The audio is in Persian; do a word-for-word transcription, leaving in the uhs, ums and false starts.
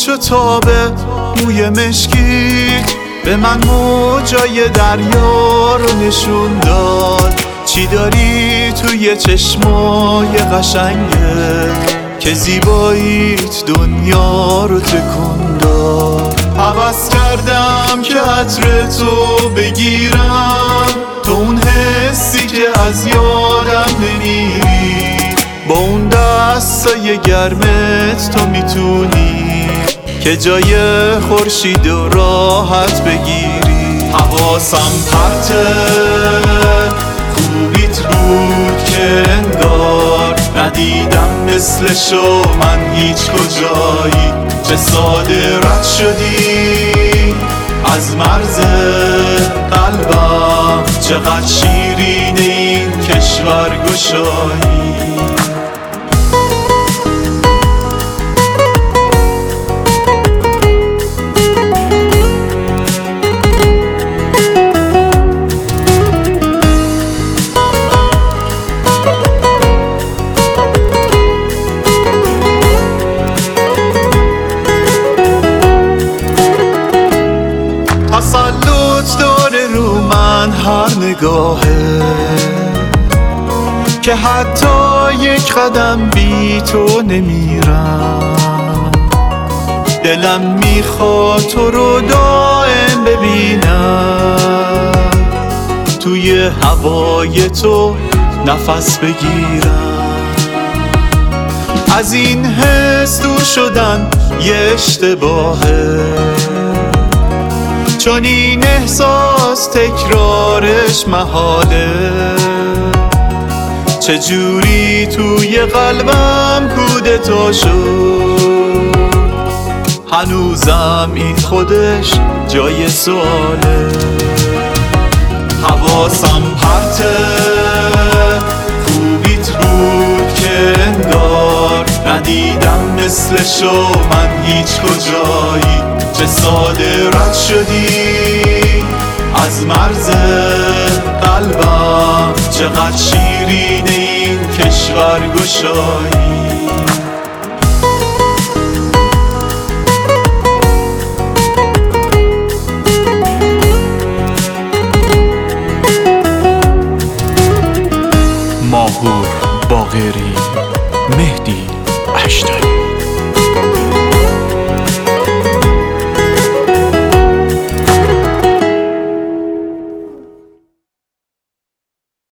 چو تابه موی مشکیت به من موجای دریا رو نشون داد. چی داری توی چشمای قشنگه که زیباییت دنیا رو تکون داد. هوس کردم که عطر تو بگیرم، تو اون حسی که از یادم نمیری. با اون دستای گرمت تو میتونی که جای خورشید و راحت بگیری. حواسم پرته خوبیت بود که انگار ندیدم مثلشو من هیچ کجایی. چه ساده رد شدی از مرز قلبم، چقدر شیرین این کشور گشایی. تسلط داره رو من هر نگاهه که حتی یک قدم بی تو نمیرم. دلم میخواد تو رو دائم ببینم، توی هوای تو نفس بگیرم. از این حس دور شدن یه اشتباهه، چون این احساس تکرارش محاله. چجوری توی قلبم کودتا شد، هنوزم این خودش جای سواله. حواسم پرته خوبیت بود که انگار ندیدم مثلشو من هیچ کجایی. چه ساده رد شدی از مرز قلبم، چقدر شیرین این کشور گشایی.